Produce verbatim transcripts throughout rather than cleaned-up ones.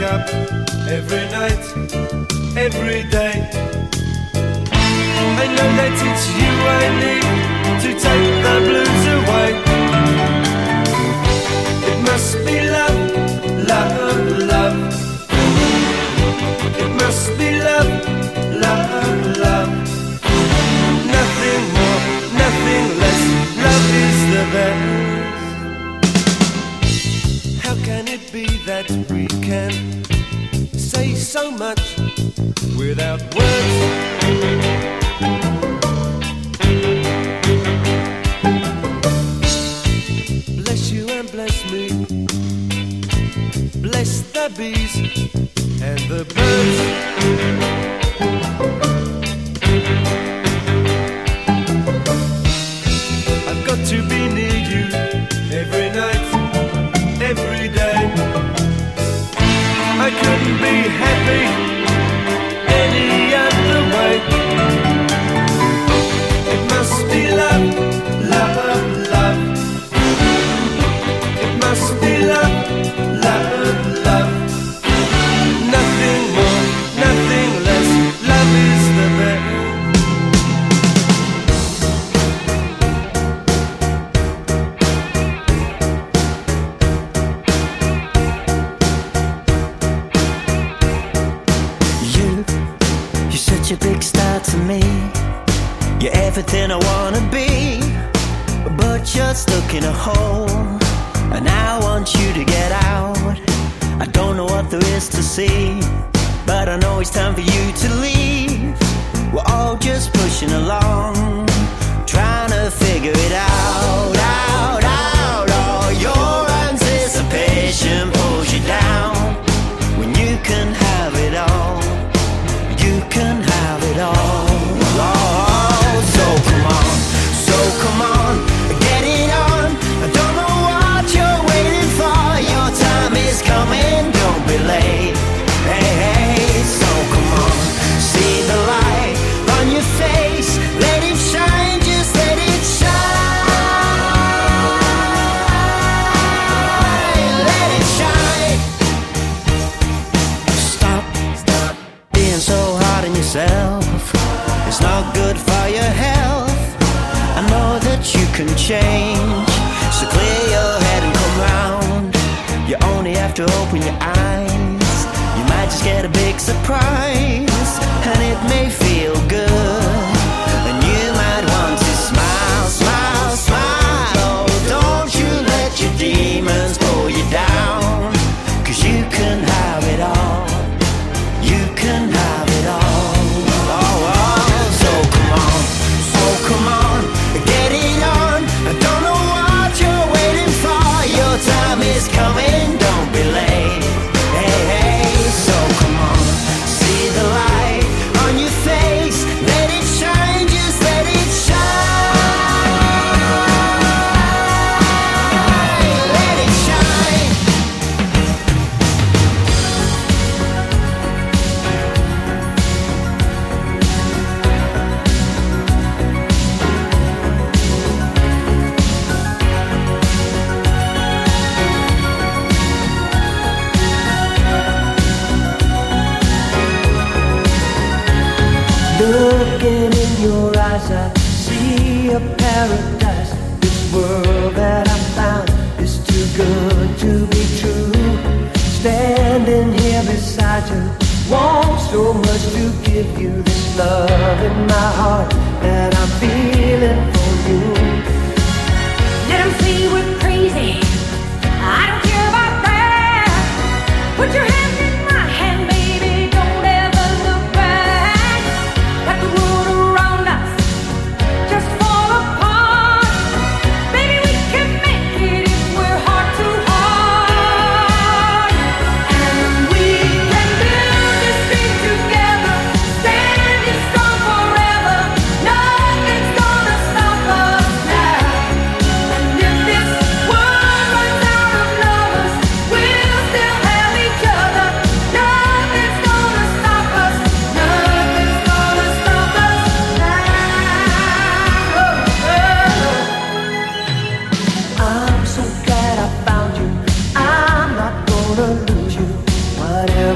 up every night, every day. I know that it's you I need to take the blues away. It must be love, love, love. It must be love, love, love. Nothing more, nothing less. Love is the best. How can it be that we can say so much without words? Bless you and bless me. Bless the bees and the birds. I've got to be near you every night, every day. I couldn't be happy any other way. It must be love, love, love. It must be love, love, love. Nothing more, nothing less. Love is the best. A big star to me. You're everything I wanna be, but you're stuck in a hole, and I want you to get out. I don't know what there is to see, but I know it's time for you to leave. We're all just pushing along, trying to figure it out, out, out. All your anticipation pulls you down when you can have it all. You can have it all. Oh, so come on, so come on, get it on. I don't know what you're waiting for. Your time is coming, don't be late. Hey, hey, so come on, see the light on your face. Let it shine, just let it shine. Let it shine. Stop, stop being so hard on yourself. It's not good for your health. I know that you can change, so clear your head and come round. You only have to open your eyes. You might just get a big surprise, and it may feel good, and you might want to smile, smile, smile. Oh, don't you let your demons pull you down, 'cause you can have it all. You can have it all. Oh, oh, so come on, so come on, get it on. I don't know what you're waiting for. Your time is coming, don't be late. Hey, hey, so come on, see the light on your face. Let it shine, just let it shine. Let it shine. Looking in your eyes, I see a paradise. This world that I found is too good to be true. Standing here beside you, want so much to give you. This love in my heart that I'm feeling for you. Let them say we're crazy, I don't care about that. Put your hand in my hand, baby, don't ever look back. Let the world around us just fall apart. Baby, we can make it if we're heart to heart. And we can build this thing together, standing strong forever. Nothing's gonna stop us now. And if this world runs out of lovers, we'll still have each other. Nothing's gonna stop us. Nothing's gonna stop us now. I'm so glad I found you. I'm not gonna lose you. Whatever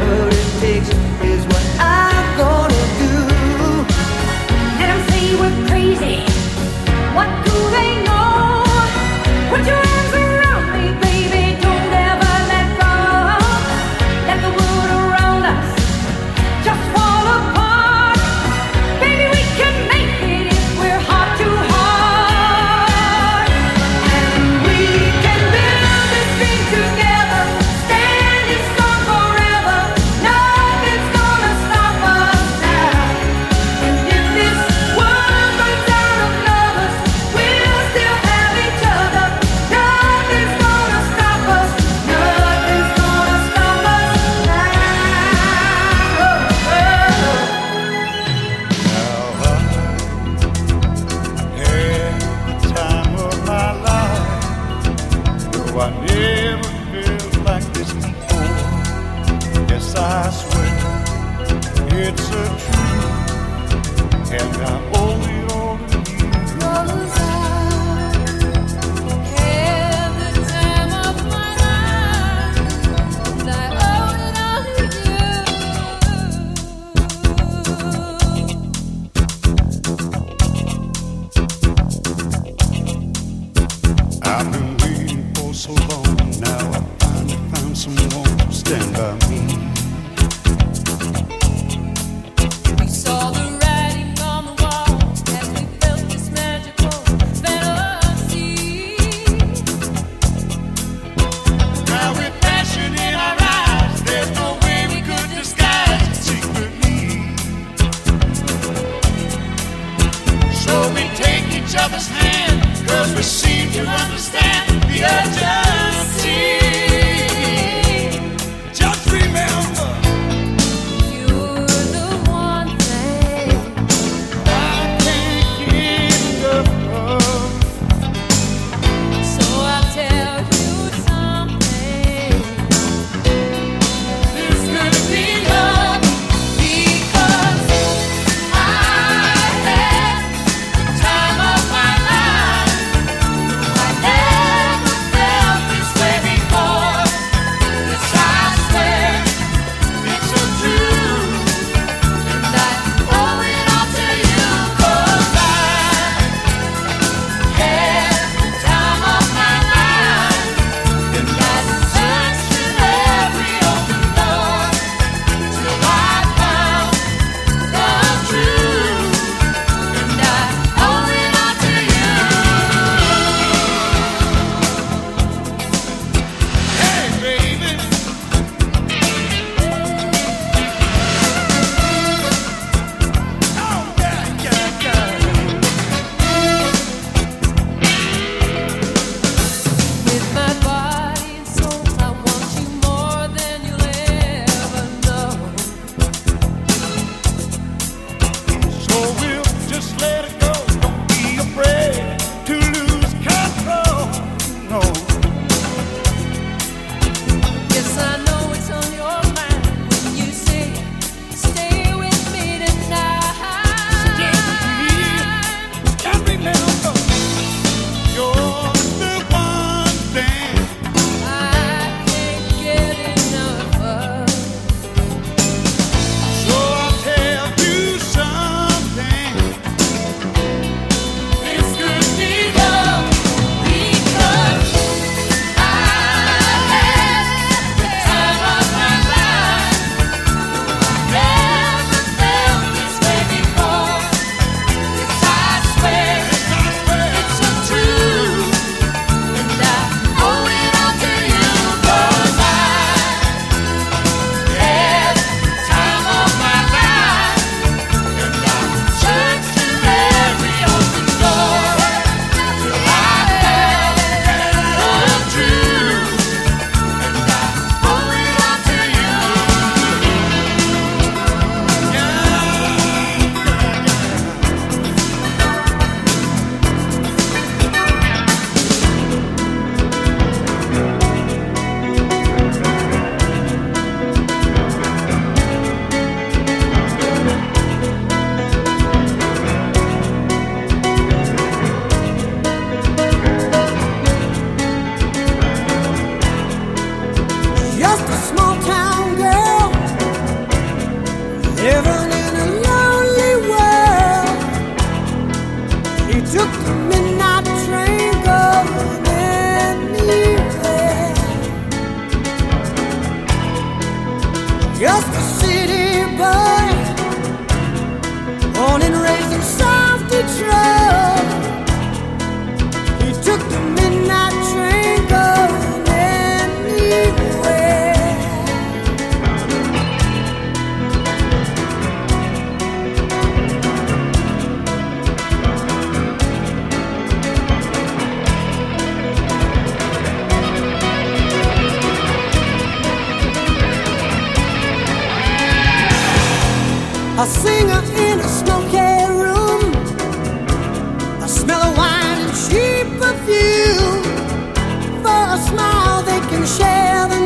whatever it takes is what I'm gonna do. Let them say we're crazy. What do they know? Put your arms around me, baby. Don't ever let go. Let the world around us just fall apart. Baby, we can make it if we're heart to heart. And we can build this dream together, standing strong forever. Nothing's gonna stop us now. And if this world runs out of lovers, we'll still have each other. Nothing's gonna stop us. Nothing's gonna stop us now. Had the time of my life. No, I never felt like this before. Yes, I swear it's a truth, and I owe it all to you. Cause I had the time of my life, and I owe it all to I've been waiting for so long. Now I finally found someone to stand by me. We saw the writing on the wall as we felt this magical fantasy. Now with passion in our eyes, there's no way we could disguise it secretly. So we take each other's hand, cause we seem to understand the urgency. Just remember, You're the one thing city boy, born and raised in South Detroit. He took the midnight train going anywhere. A singer in a smoky room, a smell of wine and cheap perfume. For a smile they can share the